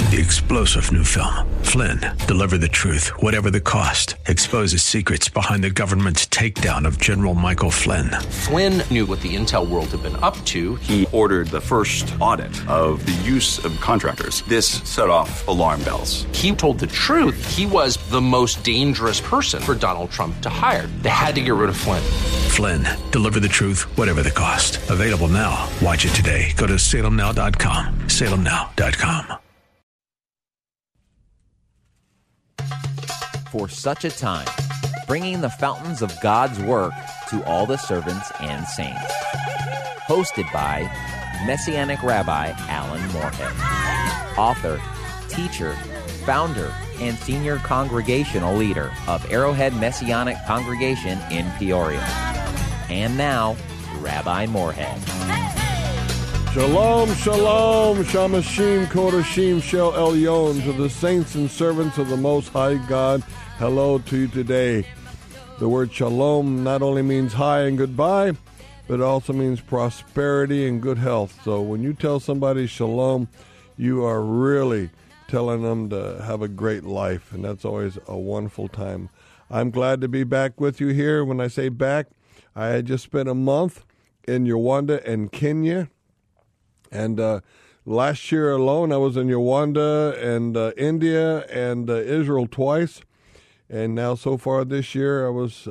The explosive new film, Flynn, deliver the truth, whatever the cost, exposes secrets behind the government's takedown of General Michael Flynn. Flynn knew what the intel world had been up to. He ordered the first audit of the use of contractors. This set off alarm bells. He told the truth. He was the most dangerous person for Donald Trump to hire. They had to get rid of Flynn. Flynn, deliver the truth, whatever the cost. Available now. Watch it today. Go to salemnow.com. salemnow.com. For such a time, bringing the fountains of God's work to all the servants and saints. Hosted by Messianic Rabbi Alan Moorhead, author, teacher, founder, and senior congregational leader of Arrowhead Messianic Congregation in Peoria. And now, Rabbi Moorhead. Shalom, shalom, shamashim, kodashim, shel elyon, to the saints and servants of the Most High God. Hello to you today. The word shalom not only means hi and goodbye, but it also means prosperity and good health. So when you tell somebody shalom, you are really telling them to have a great life, and that's always a wonderful time. I'm glad to be back with you here. When I say back, I had just spent a month in Rwanda and Kenya, and last year alone I was in Rwanda and India and Israel twice, and now so far this year I was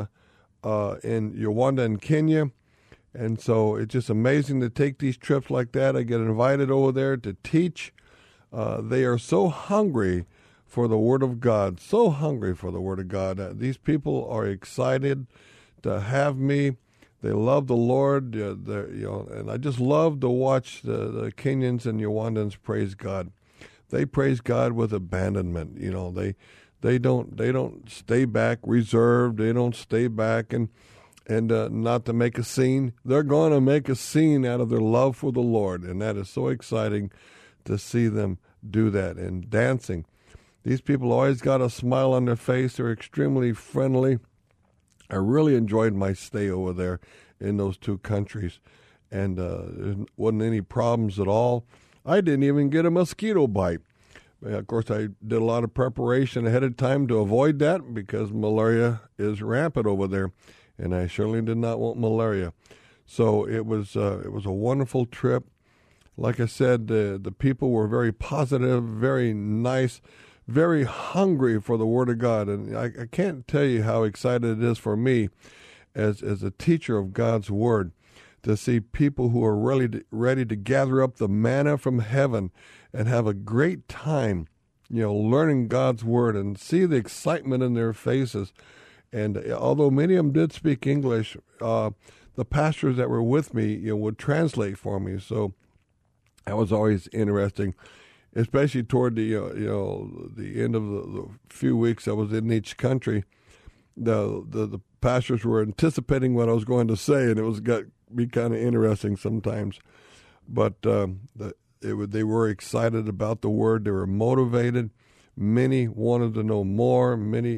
in Rwanda and Kenya. And so it's just amazing to take these trips like that. I get invited over there to teach. They are so hungry for the Word of God, so hungry for the Word of God. These people are excited to have me. They love the Lord, and I just love to watch the Kenyans and Rwandans praise God. They praise God with abandonment. They don't stay back reserved. They don't stay back and not to make a scene. They're going to make a scene out of their love for the Lord, and that is so exciting to see them do that. And dancing. These people always got a smile on their face. They're extremely friendly. I really enjoyed my stay over there in those two countries, and there wasn't any problems at all. I didn't even get a mosquito bite. Of course, I did a lot of preparation ahead of time to avoid that because malaria is rampant over there, and I surely did not want malaria. So it was a wonderful trip. Like I said, the people were very positive, very nice, very hungry for the Word of God. And I can't tell you how excited it is for me as a teacher of God's Word to see people who are ready to gather up the manna from heaven and have a great time, learning God's Word, and see the excitement in their faces. And although many of them did speak English, the pastors that were with me, would translate for me. So that was always interesting, especially toward the end of the few weeks I was in each country. The pastors were anticipating what I was going to say, and it got me kind of interesting sometimes. But they were excited about the Word. They were motivated. Many wanted to know more. Many.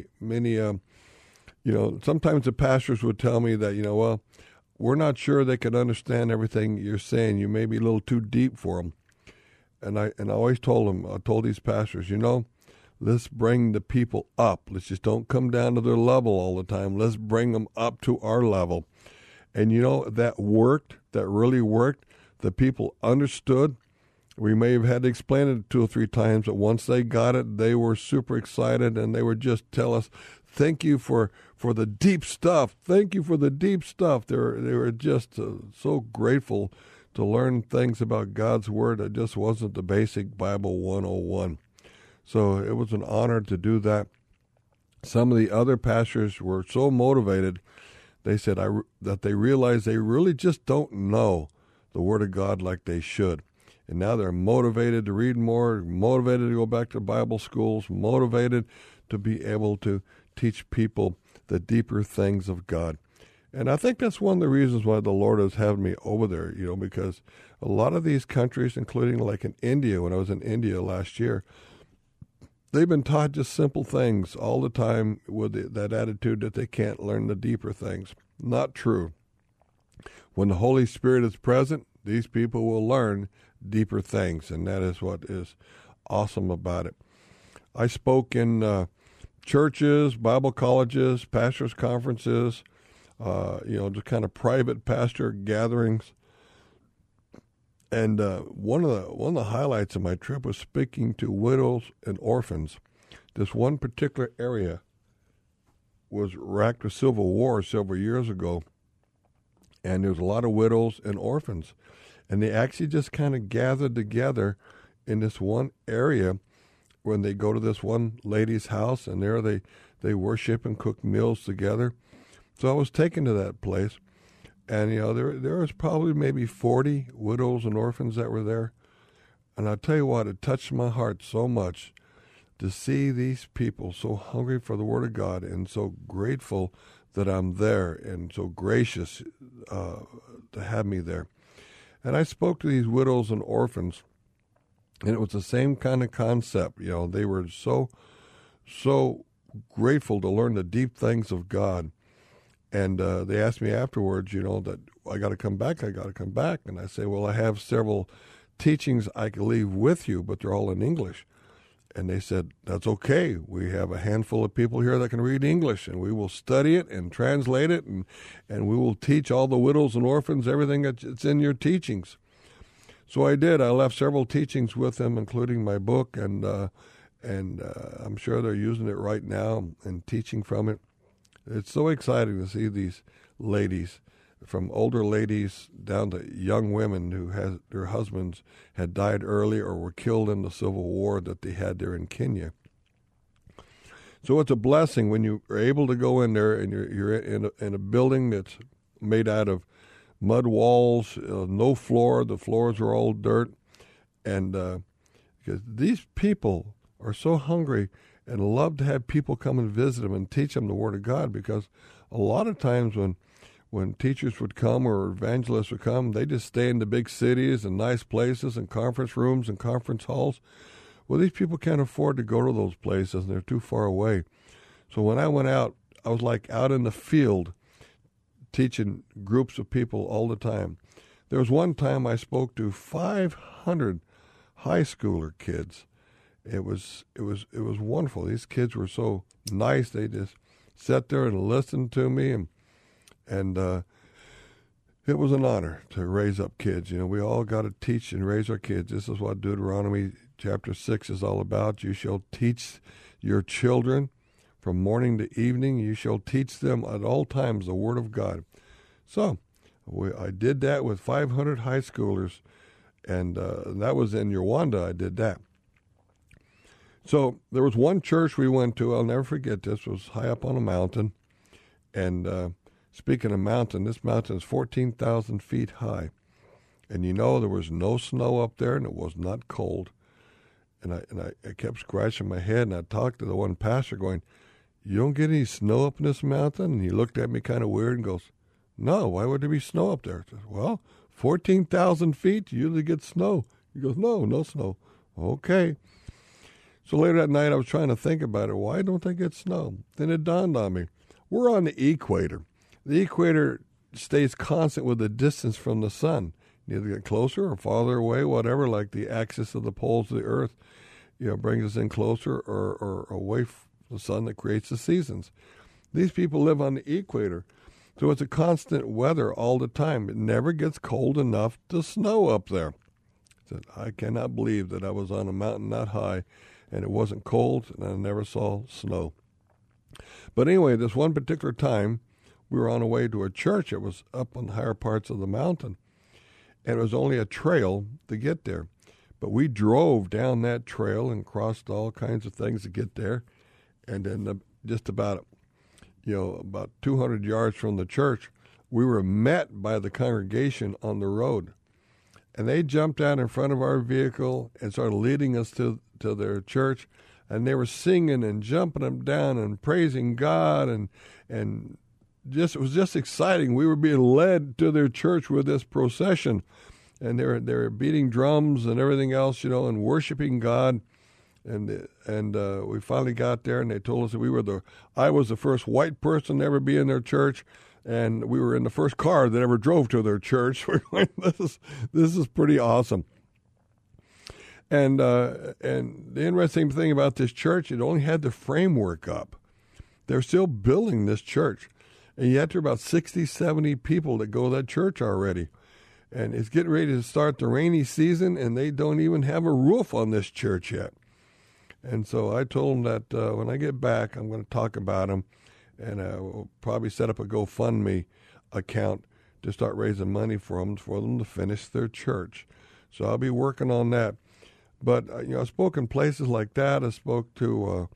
Sometimes the pastors would tell me that, we're not sure they could understand everything you're saying. You may be a little too deep for them. And I always told them, I told these pastors, let's bring the people up. Let's just don't come down to their level all the time. Let's bring them up to our level. And that worked. That really worked. The people understood. We may have had to explain it 2 or 3 times, but once they got it, they were super excited, and they would just tell us, thank you for the deep stuff. Thank you for the deep stuff. They were just so grateful to learn things about God's Word that just wasn't the basic Bible 101. So it was an honor to do that. Some of the other pastors were so motivated, they said that they realized they really just don't know the Word of God like they should. And now they're motivated to read more, motivated to go back to Bible schools, motivated to be able to teach people the deeper things of God. And I think that's one of the reasons why the Lord has had me over there, because a lot of these countries, including like in India, when I was in India last year, they've been taught just simple things all the time with that attitude that they can't learn the deeper things. Not true. When the Holy Spirit is present, these people will learn deeper things, and that is what is awesome about it. I spoke in churches, Bible colleges, pastors' conferences, just kind of private pastor gatherings. And one of the highlights of my trip was speaking to widows and orphans. This one particular area was racked with civil war several years ago, and there was a lot of widows and orphans. And they actually just kind of gathered together in this one area when they go to this one lady's house, and there they worship and cook meals together. So I was taken to that place, and there was probably maybe 40 widows and orphans that were there. And I'll tell you what, it touched my heart so much to see these people so hungry for the Word of God and so grateful that I'm there and so gracious to have me there. And I spoke to these widows and orphans, and it was the same kind of concept. They were so grateful to learn the deep things of God. And they asked me afterwards, that I got to come back. And I say, well, I have several teachings I can leave with you, but they're all in English. And they said, that's okay. We have a handful of people here that can read English, and we will study it and translate it, and we will teach all the widows and orphans everything that's in your teachings. So I did. I left several teachings with them, including my book, and I'm sure they're using it right now and teaching from it. It's so exciting to see these ladies, from older ladies down to young women who had their husbands had died early or were killed in the Civil War that they had there in Kenya. So it's a blessing when you are able to go in there and you're in a building that's made out of mud walls, no floor. The floors are all dirt, and because these people are so hungry and love to have people come and visit them and teach them the Word of God. Because a lot of times when teachers would come or evangelists would come, they just stay in the big cities and nice places and conference rooms and conference halls. Well, these people can't afford to go to those places, and they're too far away. So when I went out, I was like out in the field teaching groups of people all the time. There was one time I spoke to 500 high schooler kids. It was wonderful. These kids were so nice. They just sat there and listened to me, and it was an honor to raise up kids. We all got to teach and raise our kids. This is what Deuteronomy chapter 6 is all about. You shall teach your children from morning to evening. You shall teach them at all times the Word of God. So I did that with 500 high schoolers, and that was in Rwanda. I did that. So there was one church we went to. I'll never forget this. It was high up on a mountain. And speaking of mountain, this mountain is 14,000 feet high. And there was no snow up there, and it was not cold. And I kept scratching my head, and I talked to the one pastor going, you don't get any snow up in this mountain? And he looked at me kind of weird and goes, no, why would there be snow up there? I said, well, 14,000 feet, you usually get snow. He goes, no snow. Okay. So later that night, I was trying to think about it. Why don't they get snow? Then it dawned on me. We're on the equator. The equator stays constant with the distance from the sun. You either get closer or farther away, whatever, like the axis of the poles of the earth, brings us in closer or away from the sun that creates the seasons. These people live on the equator. So it's a constant weather all the time. It never gets cold enough to snow up there. I said, I cannot believe that I was on a mountain that high and it wasn't cold and I never saw snow. But anyway, this one particular time, we were on our way to a church. It was up on the higher parts of the mountain, and it was only a trail to get there. But we drove down that trail and crossed all kinds of things to get there. And then just about 200 yards from the church, we were met by the congregation on the road. And they jumped out in front of our vehicle and started leading us to their church. And they were singing and jumping up and down and praising God. And it was just exciting. We were being led to their church with this procession. And they were beating drums and everything else, and worshiping God. And we finally got there, and they told us that I was the first white person to ever be in their church, and we were in the first car that ever drove to their church. We're going, this is pretty awesome. And the interesting thing about this church, it only had the framework up. They're still building this church. And yet there are about 60, 70 people that go to that church already. And it's getting ready to start the rainy season, and they don't even have a roof on this church yet. And so I told them that when I get back, I'm going to talk about them, and we'll probably set up a GoFundMe account to start raising money for them to finish their church. So I'll be working on that. But I spoke in places like that. I spoke to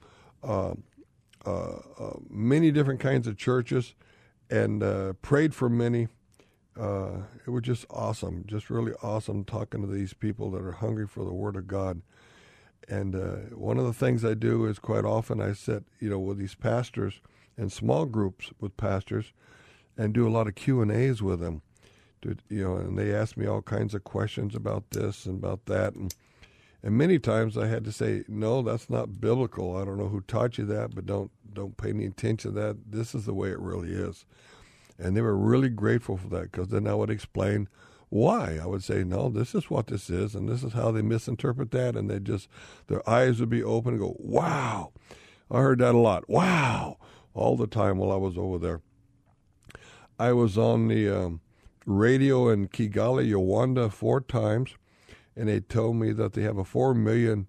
many different kinds of churches and prayed for many. It was just awesome, just really awesome talking to these people that are hungry for the Word of God. And one of the things I do is quite often I sit, with these pastors in small groups with pastors and do a lot of Q&As with them. And they ask me all kinds of questions about this and about that. And many times I had to say, no, that's not biblical. I don't know who taught you that, but don't pay any attention to that. This is the way it really is. And they were really grateful for that, because then I would explain why. I would say, no, this is what this is, and this is how they misinterpret that. And their eyes would be open and go, wow. I heard that a lot. Wow. All the time while I was over there. I was on the radio in Kigali, Rwanda 4 times. And they told me that they have 4 million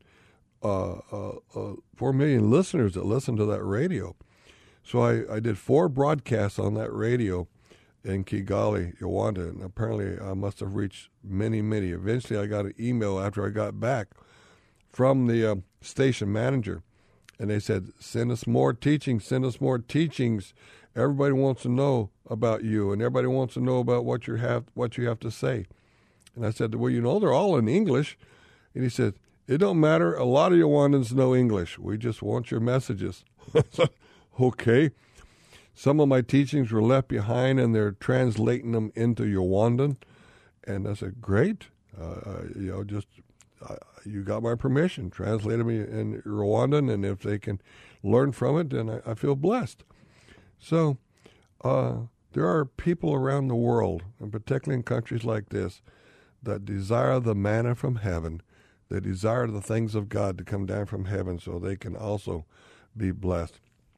listeners that listen to that radio. So I did 4 broadcasts on that radio in Kigali, Rwanda, and apparently I must have reached many, many. Eventually I got an email after I got back from the station manager, and they said, send us more teachings, Everybody wants to know about you, and everybody wants to know about what you have to say. And I said, well, they're all in English. And he said, it don't matter. A lot of Rwandans know English. We just want your messages. Okay. Some of my teachings were left behind, and they're translating them into Rwandan. And I said, great. You got my permission. Translate them in Rwandan, and if they can learn from it, then I feel blessed. So there are people around the world, and particularly in countries like this, that desire the manna from heaven. They desire the things of God to come down from heaven so they can also be blessed.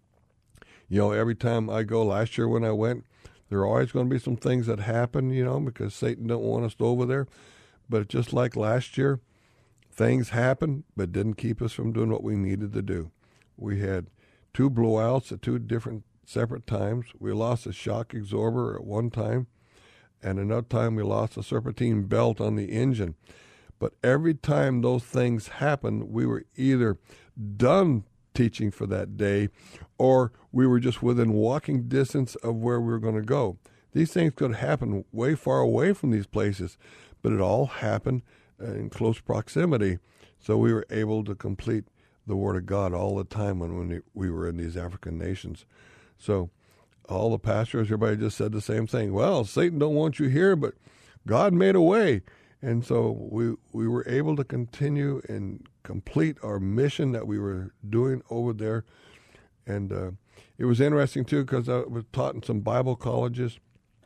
Every time I go, last year when I went, there are always going to be some things that happen, because Satan don't want us over there. But just like last year, things happened, but didn't keep us from doing what we needed to do. We had 2 blowouts at 2 different separate times. We lost a shock absorber at one time. And another time we lost a serpentine belt on the engine. But every time those things happened, we were either done teaching for that day, or we were just within walking distance of where we were going to go. These things could happen way far away from these places, but it all happened in close proximity. So we were able to complete the Word of God all the time when we were in these African nations. So all the pastors, everybody just said the same thing. Well, Satan don't want you here, but God made a way. And so we were able to continue and complete our mission that we were doing over there. And it was interesting, too, because I was taught in some Bible colleges.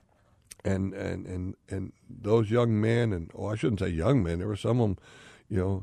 And those young men, and I shouldn't say young men, there were some of them,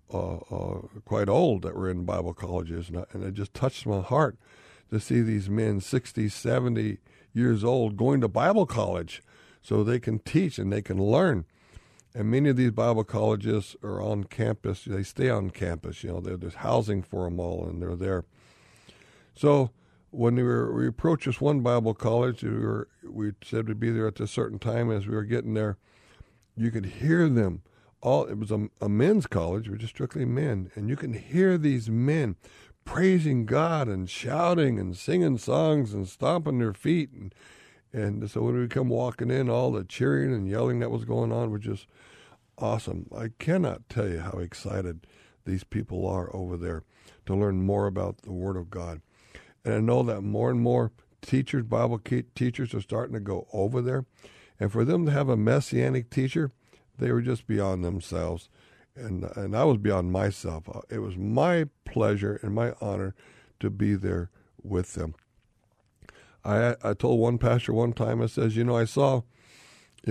quite old that were in Bible colleges. And it just touched my heart to see these men 60, 70 years old going to Bible college so they can teach and they can learn. And many of these Bible colleges are on campus. They stay on campus. There's housing for them all, and they're there. So when we approached this one Bible college, we said we'd be there at a certain time. As we were getting there, you could hear them. It was a men's college, which is strictly men, and you can hear these men praising God and shouting and singing songs and stomping their feet. And so when we come walking in, all the cheering and yelling that was going on was just awesome. I cannot tell you how excited these people are over there to learn more about the Word of God. And I know that more and more teachers, Bible teachers, are starting to go over there. And for them to have a Messianic teacher, they were just beyond themselves. And I was beyond myself. It was my pleasure and my honor to be there with them. I told one pastor one time, I says, I saw,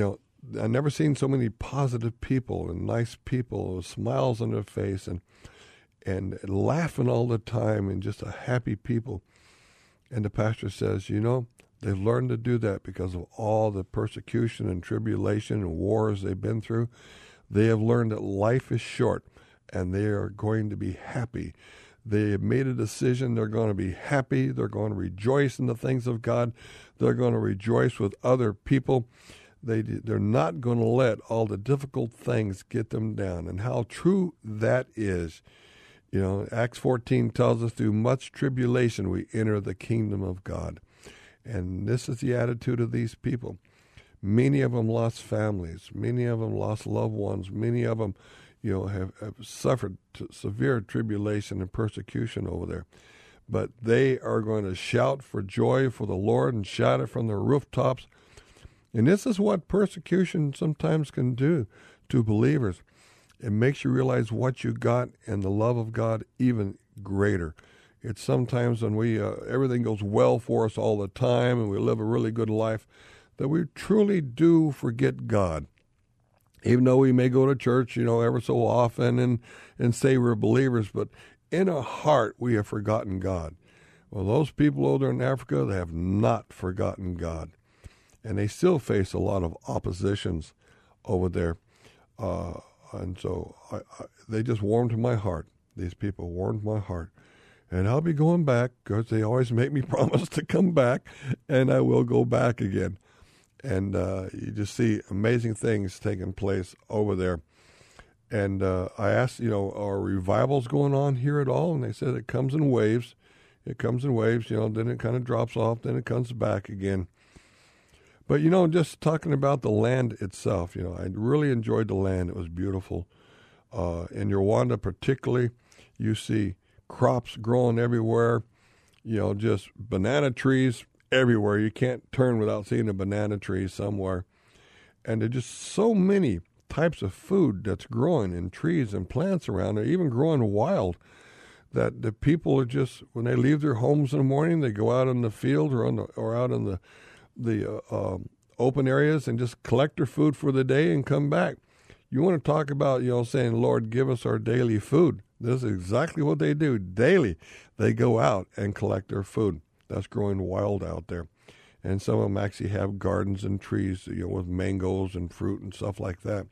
I've never seen so many positive people and nice people with smiles on their face and laughing all the time and just a happy people. And the pastor says, they've learned to do that because of all the persecution and tribulation and wars they've been through. They have learned that life is short and they are going to be happy. They have made a decision. They're going to be happy. They're going to rejoice in the things of God. They're going to rejoice with other people. They're not going to let all the difficult things get them down. And how true that is. Acts 14 tells us through much tribulation we enter the kingdom of God. And this is the attitude of these people. Many of them lost families. Many of them lost loved ones. Many of them, have suffered severe tribulation and persecution over there. But they are going to shout for joy for the Lord and shout it from the rooftops. And this is what persecution sometimes can do to believers. It makes you realize what you got and the love of God even greater. It's sometimes when we everything goes well for us all the time and we live a really good life that we truly do forget God. Even though we may go to church, ever so often and say we're believers, but in our heart we have forgotten God. Well, those people over there in Africa, they have not forgotten God. And they still face a lot of oppositions over there. And so they just warmed my heart. These people warmed my heart. And I'll be going back because they always make me promise to come back, and I will go back again. And you just see amazing things taking place over there. And I asked, are revivals going on here at all? And they said it comes in waves. It comes in waves, then it kind of drops off, then it comes back again. But, just talking about the land itself, I really enjoyed the land. It was beautiful. In Rwanda particularly, you see crops growing everywhere, just banana trees everywhere. You can't turn without seeing a banana tree somewhere. And there's just so many types of food that's growing in trees and plants around. They're even growing wild that the people are just, when they leave their homes in the morning, they go out in the field or out in the open areas and just collect their food for the day and come back. You want to talk about, saying, Lord, give us our daily food. This is exactly what they do daily. They go out and collect their food. That's growing wild out there. And some of them actually have gardens and trees, with mangoes and fruit and stuff like that.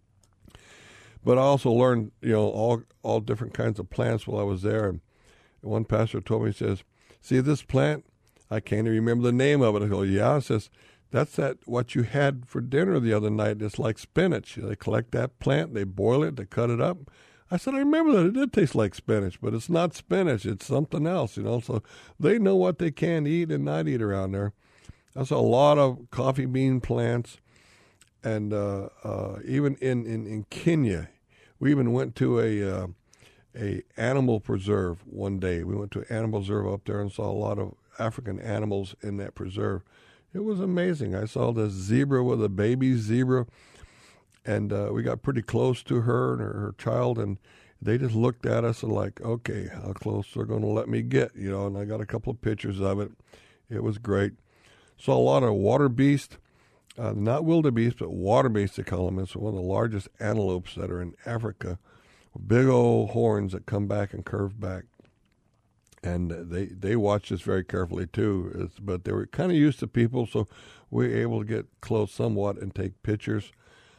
But I also learned, all different kinds of plants while I was there. And one pastor told me, he says, see this plant? I can't even remember the name of it. I go, yeah. It says, that's what you had for dinner the other night. It's like spinach. They collect that plant, they boil it, they cut it up. I said, I remember that. It did taste like spinach, but it's not spinach. It's something else, So they know what they can eat and not eat around there. I saw a lot of coffee bean plants. And even in Kenya, we even went to a animal preserve one day. We went to an animal preserve up there and saw a lot of African animals in that preserve. It was amazing. I saw this zebra with a baby zebra, and we got pretty close to her and her child, and they just looked at us and like, okay, how close they're going to let me get, and I got a couple of pictures of it. It was great. Saw a lot of water beast, not wildebeest, but water beast, they call them. It's one of the largest antelopes that are in Africa, big old horns that come back and curve back. And they watched us very carefully, too. But they were kind of used to people, so we were able to get close somewhat and take pictures.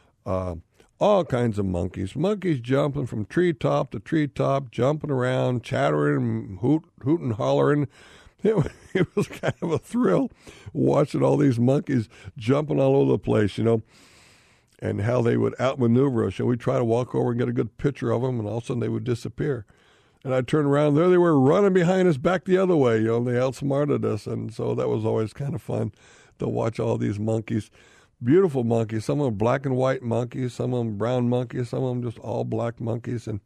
All kinds of monkeys. Monkeys jumping from treetop to treetop, jumping around, chattering, hooting, hollering. It was kind of a thrill watching all these monkeys jumping all over the place, and how they would outmaneuver us. We'd try to walk over and get a good picture of them, and all of a sudden they would disappear. And I'd turn around, there they were running behind us back the other way. They outsmarted us. And so that was always kind of fun to watch all these monkeys. Beautiful monkeys. Some of them black and white monkeys, some of them brown monkeys, some of them just all black monkeys. And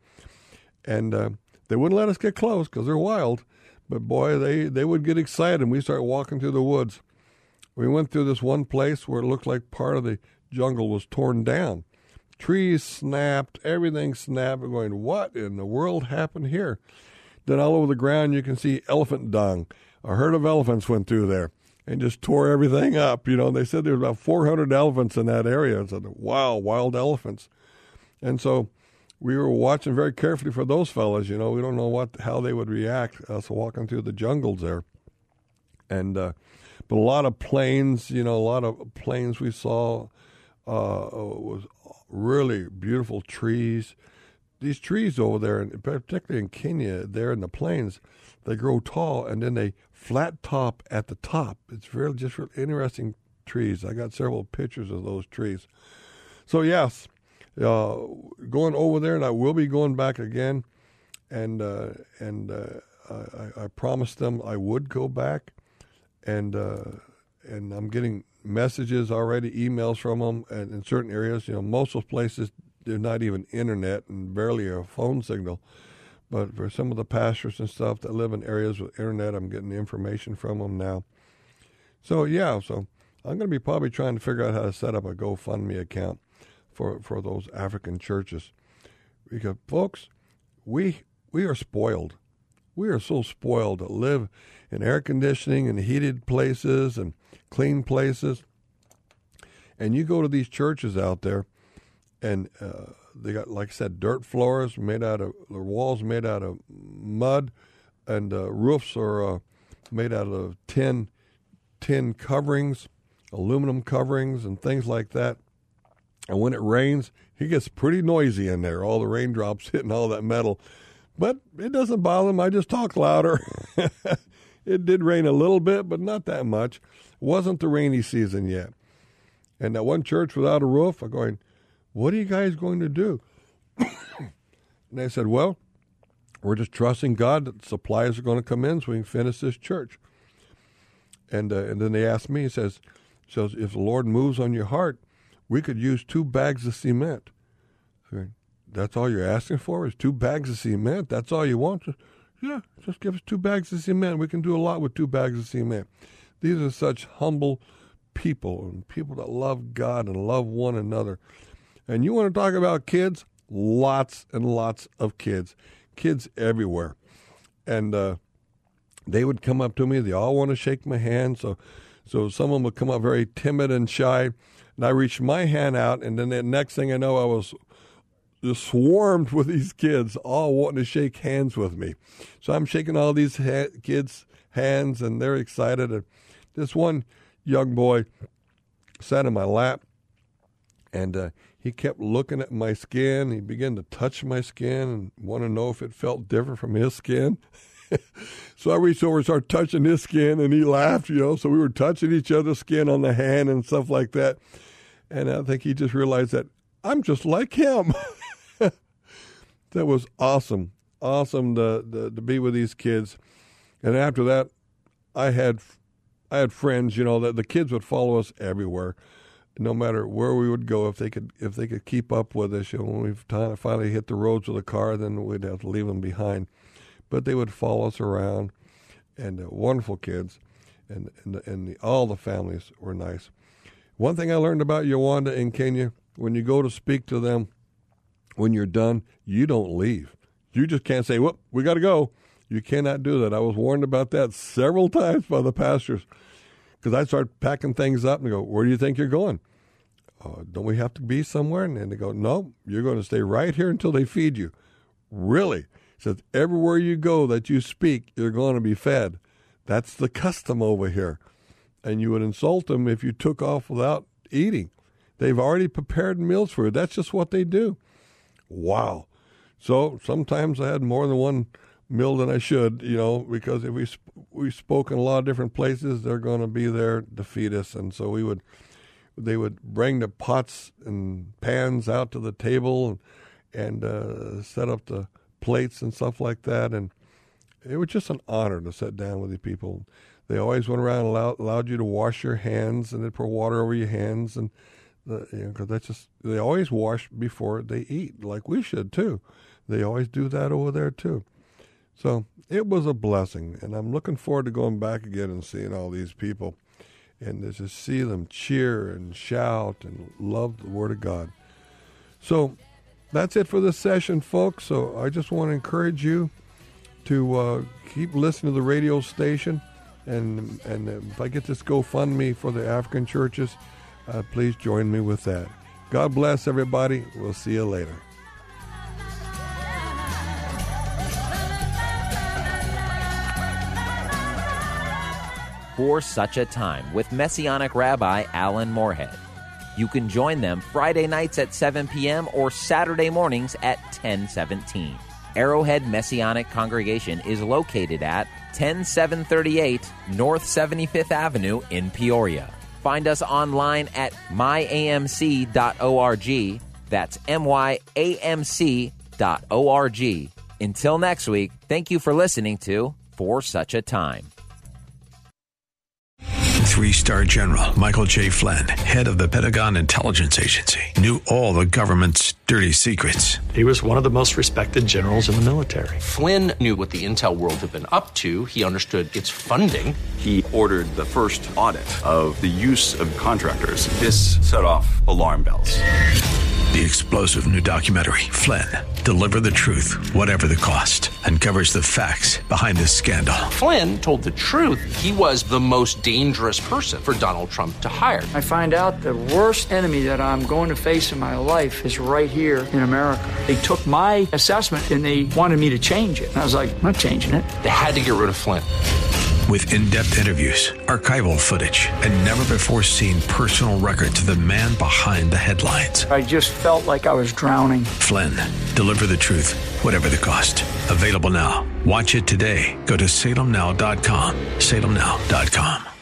they wouldn't let us get close because they're wild. But boy, they would get excited and we start walking through the woods. We went through this one place where it looked like part of the jungle was torn down. Trees snapped, everything snapped. We're going, what in the world happened here? Then all over the ground you can see elephant dung. A herd of elephants went through there. and just tore everything up. You know, they said there was about 400 elephants in that area. I said, wow, wild elephants. And so we were watching very carefully for those fellas. You know, we don't know how they would react us walking through the jungles there. And but a lot of plains, you know, we saw. Was really beautiful trees. These trees over there, and particularly in Kenya, there in the plains, they grow tall and then they flat top at the top. It's really interesting trees. I got several pictures of those trees. So yes, going over there, and I will be going back again. And I promised them I would go back, and I'm getting messages already, emails from them, and in certain areas, you know, most of those places, there's not even internet and barely a phone signal. But for some of the pastors and stuff that live in areas with internet, I'm getting the information from them now. So yeah, so I'm going to be probably trying to figure out how to set up a GoFundMe account for those African churches, because folks, we are spoiled. We are so spoiled to live in air conditioning and heated places and clean places. And you go to these churches out there, and they got, like I said, dirt floors made out of, the walls made out of mud, and roofs are made out of tin coverings, aluminum coverings, and things like that. And when it rains, it gets pretty noisy in there, all the raindrops hitting all that metal. But it doesn't bother them. I just talk louder. It did rain a little bit, but not that much. It wasn't the rainy season yet. And that one church without a roof, I'm going, what are you guys going to do? And they said, well, we're just trusting God that supplies are going to come in so we can finish this church. And then they asked me, he says, if the Lord moves on your heart, we could use 2 bags of cement. Okay. That's all you're asking for is 2 bags of cement? That's all you want? Yeah, just give us 2 bags of cement. We can do a lot with 2 bags of cement. These are such humble people, and people that love God and love one another. And you want to talk about kids? Lots and lots of kids. Kids everywhere. And they would come up to me. They all want to shake my hand. So some of them would come up very timid and shy. And I reached my hand out, and then the next thing I know, I was just swarmed with these kids all wanting to shake hands with me. So I'm shaking all these kids' hands, and they're excited. And this one young boy sat in my lap, and he kept looking at my skin. He began to touch my skin and want to know if it felt different from his skin. So I reached over and started touching his skin, and he laughed, you know. So we were touching each other's skin on the hand and stuff like that. And I think he just realized that I'm just like him. That was awesome. Awesome to be with these kids. And after that, I had friends, you know, that the kids would follow us everywhere, no matter where we would go. If they could keep up with us, you know, when we finally hit the roads with a car, then we'd have to leave them behind. But they would follow us around, and wonderful kids, and all the families were nice. One thing I learned about Yawanda in Kenya, when you go to speak to them, when you're done, you don't leave. You just can't say, "Whoop, we got to go." You cannot do that. I was warned about that several times by the pastors, because I start packing things up and go, "Where do you think you're going? Don't we have to be somewhere?" And they go, "No, you're going to stay right here until they feed you." Really? He says, everywhere you go that you speak, you're going to be fed. That's the custom over here. And you would insult them if you took off without eating. They've already prepared meals for you. That's just what they do. Wow. So sometimes I had more than one meal than I should, you know, because if we spoke in a lot of different places, they're going to be there to feed us. And so they would bring the pots and pans out to the table and set up the plates and stuff like that. And it was just an honor to sit down with the people. They always went around and allowed you to wash your hands, and they'd pour water over your hands. And because that's just, they always wash before they eat, like we should too. They always do that over there too. So it was a blessing, and I'm looking forward to going back again and seeing all these people, and to just see them cheer and shout and love the Word of God. So that's it for this session, folks. So I just want to encourage you to keep listening to the radio station. And if I get this GoFundMe for the African churches, please join me with that. God bless everybody. We'll see you later. For Such a Time with Messianic Rabbi Alan Moorhead. You can join them Friday nights at 7 p.m. or Saturday mornings at 10:17. Arrowhead Messianic Congregation is located at 10738 North 75th Avenue in Peoria. Find us online at myamc.org. That's myamc.org. Until next week, thank you for listening to For Such a Time. 3-star General Michael J. Flynn, head of the Pentagon Intelligence Agency, knew all the government's dirty secrets. He was one of the most respected generals in the military. Flynn knew what the intel world had been up to. He understood its funding. He ordered the first audit of the use of contractors. This set off alarm bells. The explosive new documentary, Flynn, Deliver the Truth, Whatever the Cost, uncovers the facts behind this scandal. Flynn told the truth. He was the most dangerous person for Donald Trump to hire. I find out the worst enemy that I'm going to face in my life is right here in America. They took my assessment and they wanted me to change it. And I was like, I'm not changing it. They had to get rid of Flynn. With in-depth interviews, archival footage, and never-before-seen personal records of the man behind the headlines. I just felt like I was drowning. Flynn, Deliver the Truth, Whatever the Cost. Available now. Watch it today. Go to salemnow.com. salemnow.com.